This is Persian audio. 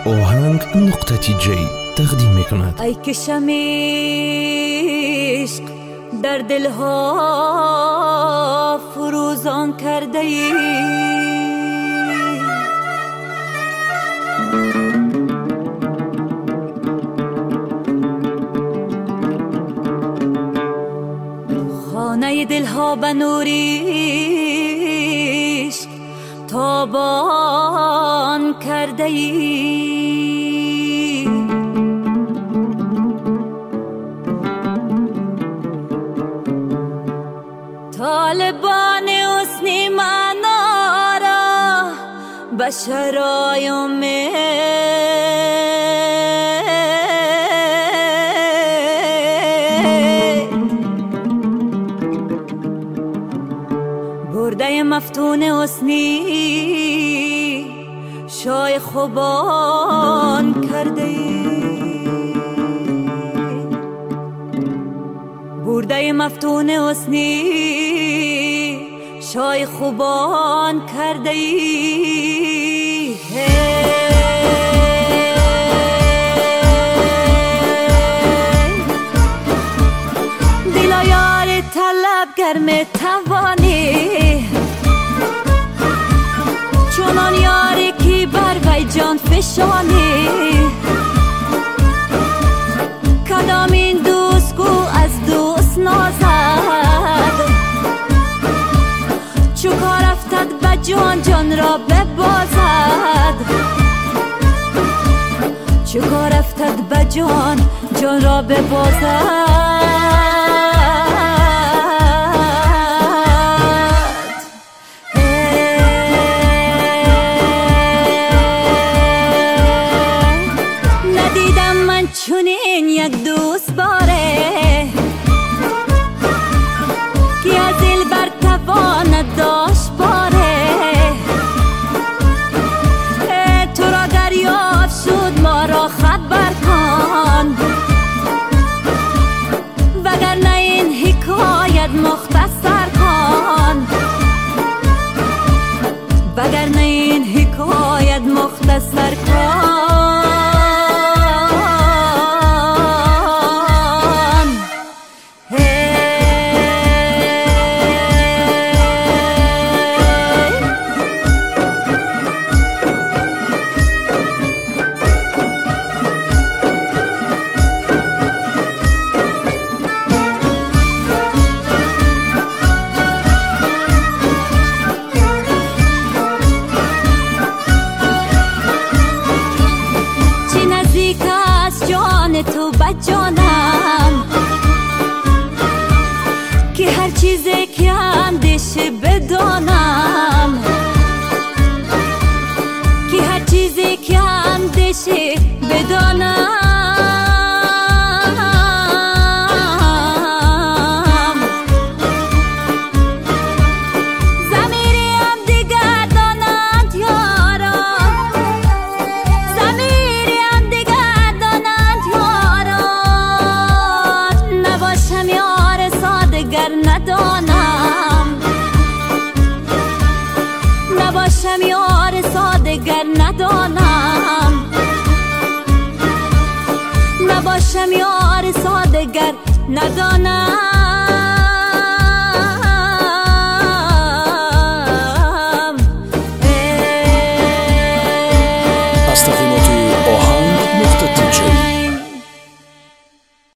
آهنگ.جی تقدیم میکند. ای کشم عشق در دلها فروزان کرده ای، خانه دلها به نوریش تابان کرده ای. طالبان حسنی معنا را به شرایم برده مفتون حسنی شای خوبان کرده ای. برده مفتون حسنی شای خوبان کرده ای. دلا یار طلبگر می توانی، چونان یاری که بر وی جان فشانی. کدام این دوست کو از دوست نازد، چو کار افتد به جان جان را ببازد. چو کار افتد به جان جان را ببازد. ندیدم من چنین یک دوست باره که از دل بر تواند داشت باره. تو را دریافت شد ما را خبر کن، وگرنه این حکایت مختصر کن. وگرنه این حکایت مختصر کن. تو بجانم که هر چیزی که اندیشه بدانم، که هر چیزی که اندیشه بدانم. نباشم یار سادگر ندانم، نباشم یار سادگر ندانم.